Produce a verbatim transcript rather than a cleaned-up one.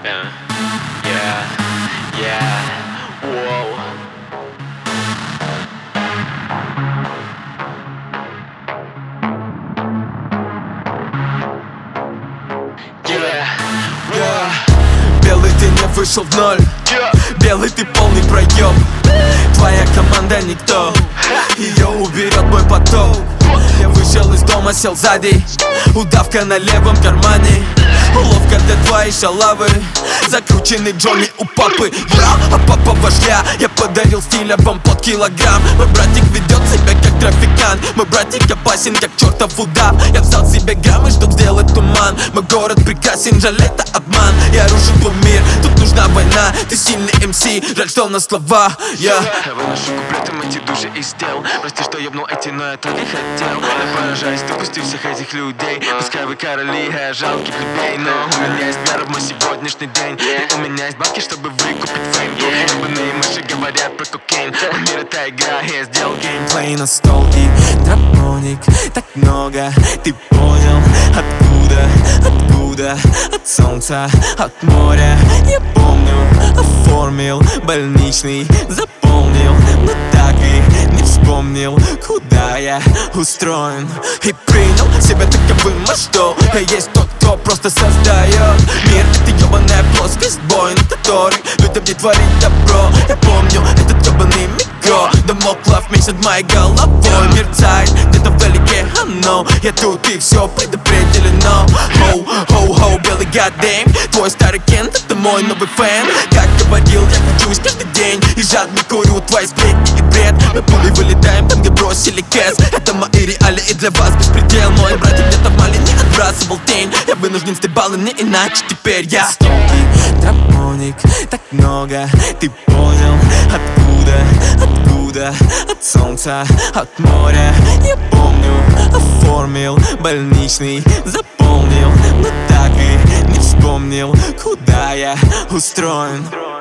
Yeah, yeah, yeah, whoa. Yeah, yeah. Белый, ты не вышел в ноль. yeah. Белый, ты полный проеб. Твоя команда никто, ее уберет мой поток. Я вышел из дома, сел сзади, удавка на левом кармане. Уловка для твоей шалавы, закрученный Джонни у папы. Я, а папа вождя, я подарил стиля вам под килограмм. Мой братик ведет себя как трафикант, мой братик опасен как чертов удав. Я взял себе граммы, чтоб сделать туман. Мой город прекрасен, жаль это обман. Я рушу твой мир, тут нужна война. Ты сильный эм си, жаль что на слова. Я Я выношу куплетом эти души из тел. Прости, что ебнул эти, но я так и хотел. Я поражаюсь, ты пусти всех этих людей. Пускай вы короли, а я жалкий плебей. Но у меня есть мера в мой сегодняшний день. И у меня есть бабки, чтобы выкупить фейм. Ебаные мыши говорят про кокейн. Мой мир это игра, я сделал геймплей. плей на стол и тропоник. Так много, ты понял, откуда, откуда? От солнца, от моря. Я помню, оформил больничный, заполнил, но так и не вспомнил, куда я устроен. И принял себя таковым, а что? Я есть тот, кто просто создает мир. Это ебаная плоскость, Боинг, который людям не творит добро. Я помню этот ебаный микро, дымок лав месяц моей головой мерцает где-то вдалеке, оно. Я тут и все предопределено. Хоу, хоу, хоу, белый goddamn. Твой старый Кент, это мой новый фэн. Как говорил, я кручусь каждый день и жадно курю твои сплетни и бред. Мы пулей вылетаем там, где бросили кэс. Это мои реалии и для вас беспредел. Мой братик где-то в Мали не отбрасывал тень. Я вынужден стебалы, не иначе теперь я столки, тропоник, так много, ты понял, откуда, откуда? От солнца, от моря. Я помню, оформил больничный, заполнил, но так и не вспомнил, куда я устроен.